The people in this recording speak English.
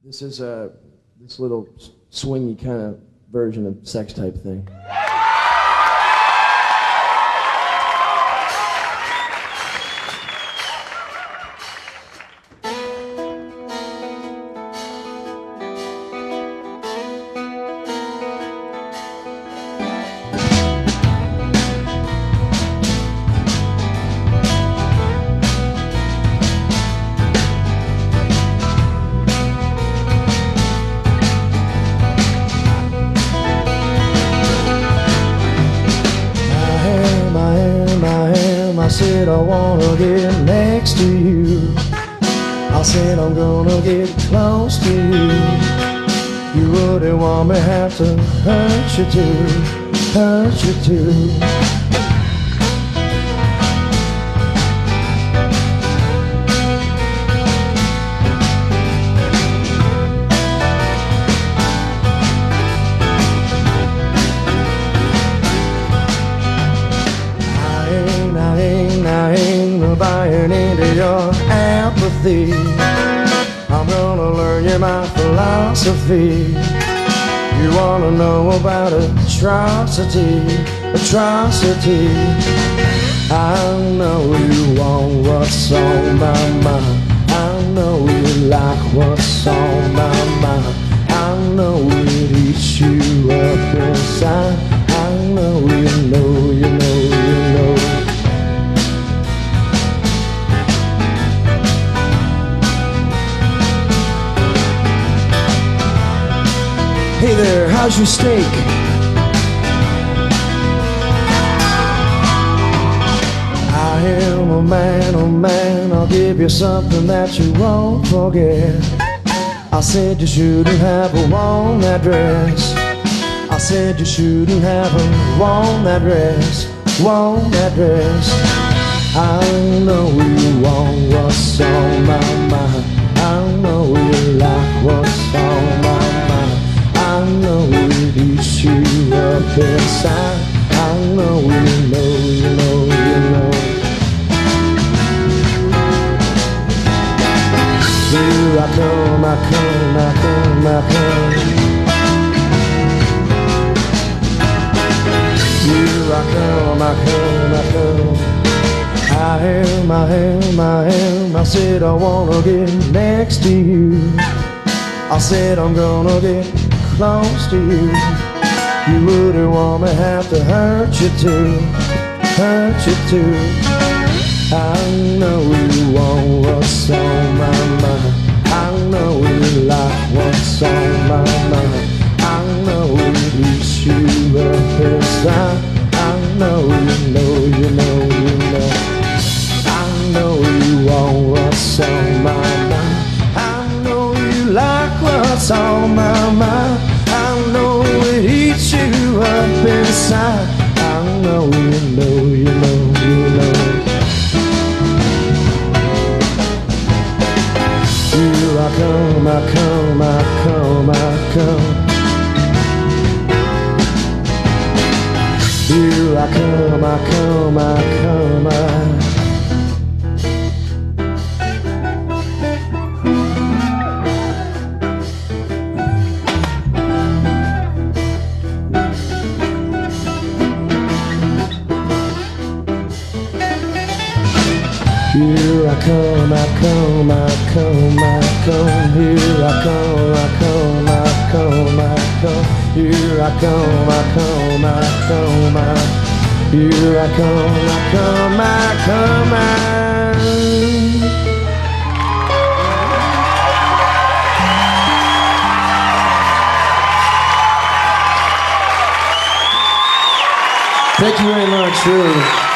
This is this little swingy kind of version of sex type thing. I said I wanna get next to you. I said I'm gonna get close to you. You wouldn't want me have to hurt you too, hurt you too. I ain't buying into your apathy. I'm gonna learn you my philosophy. You wanna know about atrocity, atrocity. I know you want what's on my mind. I know you like what's on my mind. I know it eats you up inside. I know you know, you know, you know. Hey there, how's your steak? I am a man, oh man, I'll give you something that you won't forget. I said you shouldn't have worn that dress. I said you shouldn't have worn that dress, worn that dress. I know you want what's on my mind. I know you like what's on my mind. I know it eats you up inside. I know you know, you know, you know. Here I come, I come, I come, I come. Here I come, I come, I come. I said I wanna get next to you. I said I'm gonna get close to you. You wouldn't want me have to hurt you too, hurt you too. I know you want what's on my mind. I know you like what's on my mind. I know it eats you up inside. I know you know, you know, you know. I know you want what's on my mind. I know you like what's on my mind. I know it eats you up inside. I know you know, you know, you know. Here I come, I come, I come, I come. Here I come, I come, I come, I. Here I come, I come, I come, I come. Here I come, I come, I come, I come. Here I come, I come, I come, I. Here I come, I come, I come, I. Thank you very much, really.